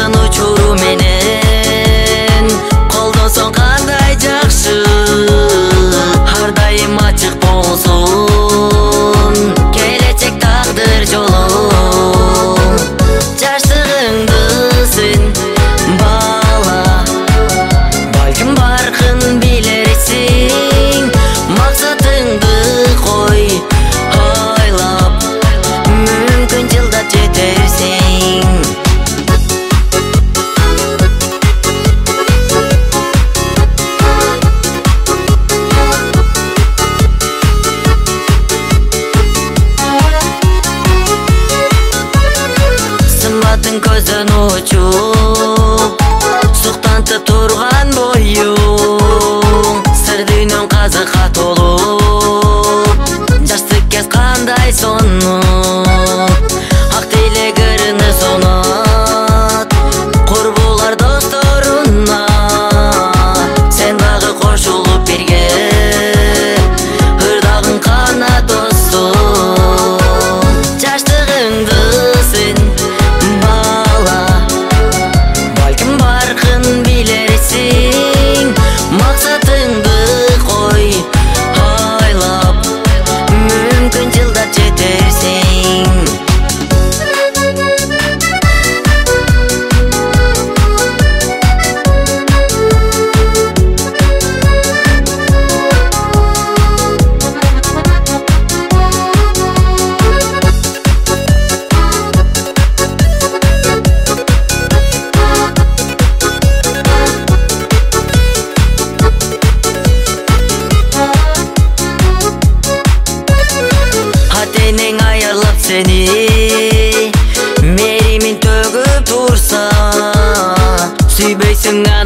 көздөн учуру менен колдонсоң кандай жакшы, ар дайым ачык болсун келечек тагдыр жолуң. Жаштыгыңды сен бала, балким баркын билерсиң, максатыңды кой ойлоп, мүмкүн жылда жетерсиң. Сымбатың көздөн учуп, суктантып турган боюң, сыр дүйнөң казыкка толуп, жаштык кез кандай сонут, ак тилек ырыны сонот, курбулар досторуна, сен дагы кошулуп бирге, ырдагың кана досуң. Жаштыгыңды сен бала, балким баркын билерсиң, максатыңды кой ойлоп, мүмкүн жылда жетерсиң. Атенең аярлап сени, меримин төгүп турса, сүйбөйсүң